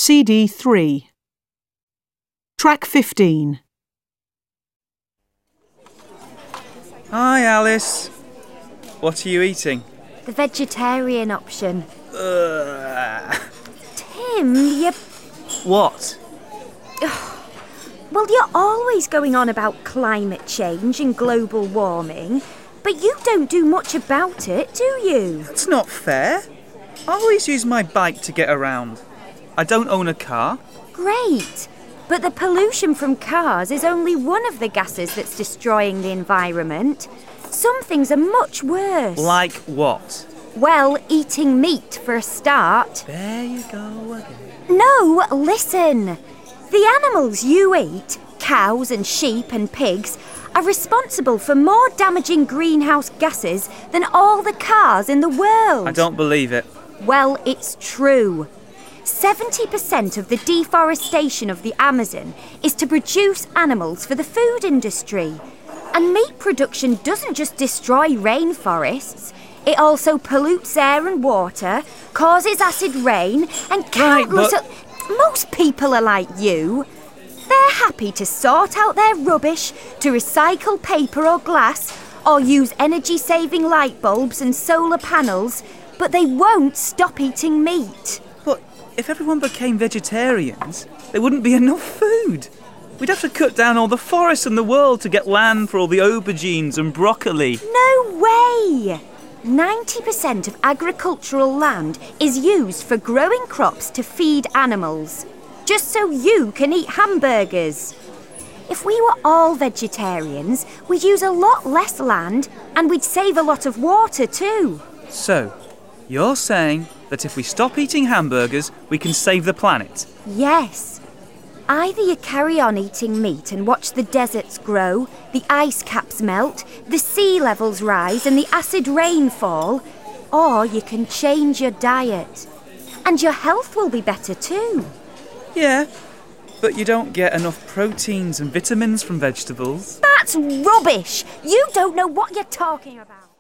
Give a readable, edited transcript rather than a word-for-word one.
CD 3. Track 15. Hi, Alice. What are you eating? The vegetarian option. Ugh. Tim, you... What? Well, you're always going on about climate change and global warming, but you don't do much about it, do you? That's not fair. I always use my bike to get around. I don't own a car. Great. But the pollution from cars is only one of the gases that's destroying the environment. Some things are much worse. Like what? Well, eating meat for a start. There you go again. No, listen. The animals you eat, cows and sheep and pigs, are responsible for more damaging greenhouse gases than all the cars in the world. I don't believe it. Well, it's true. 70% of the deforestation of the Amazon is to produce animals for the food industry. And meat production doesn't just destroy rainforests, it also pollutes air and water, causes acid rain, and countless... Most people are like you. They're happy to sort out their rubbish, to recycle paper or glass, or use energy-saving light bulbs and solar panels, but they won't stop eating meat. But if everyone became vegetarians, there wouldn't be enough food. We'd have to cut down all the forests in the world to get land for all the aubergines and broccoli. No way! 90% of agricultural land is used for growing crops to feed animals, just so you can eat hamburgers. If we were all vegetarians, we'd use a lot less land and we'd save a lot of water too. So, you're saying that if we stop eating hamburgers, we can save the planet? Yes. Either you carry on eating meat and watch the deserts grow, the ice caps melt, the sea levels rise and the acid rain fall, or you can change your diet. And your health will be better too. Yeah, but you don't get enough proteins and vitamins from vegetables. That's rubbish! You don't know what you're talking about.